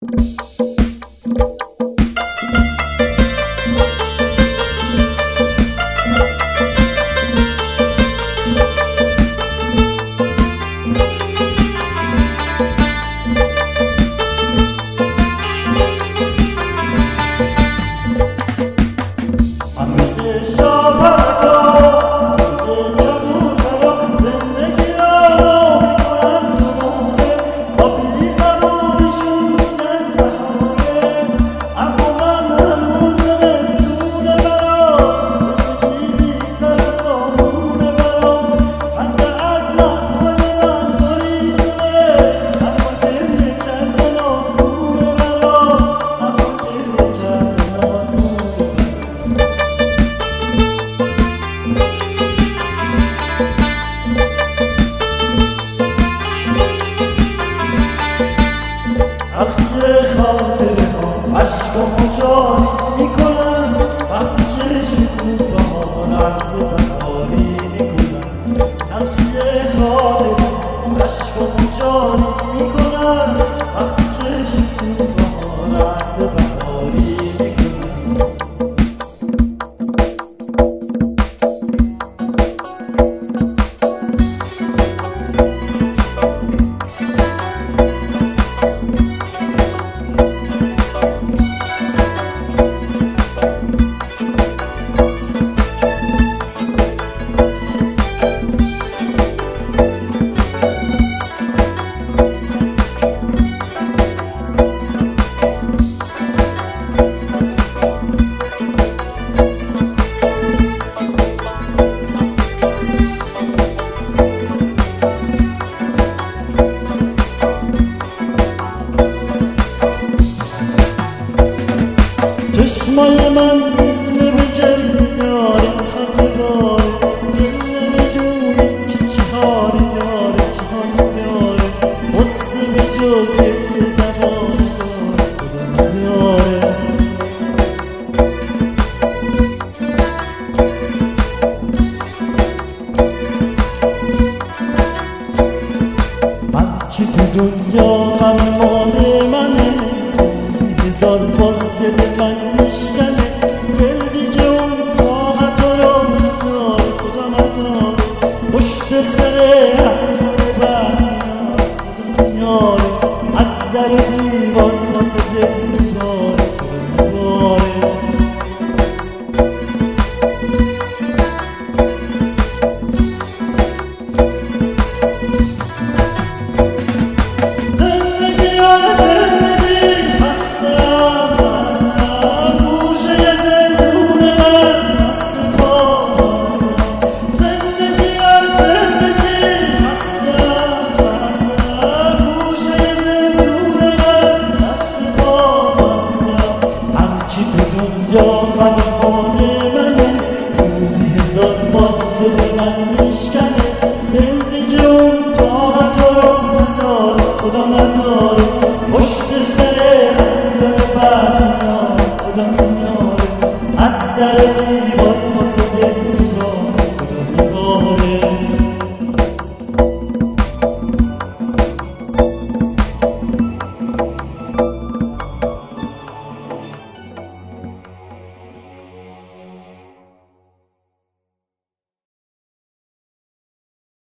عشق و مجال میکنم وقتی که شکوفه‌ها رقص بهاری میکنم. تلخی خاطر عشق و مجال میکنم وقتی که شکوفه‌ها رقص بهاری میکنم. چشمای من نمیگل داره حق داره، دل نمیدونی که چهاری داره چهاری داره، غصه به جز یه دواره داره خدا نداره. هرچی تو دنیا غم مال منه، هزار بار دل من میشکنه، دل دیگه اون طاقت رو نداره خدا نداره. پشت سر هر بر میاره از در دیوار واسه دل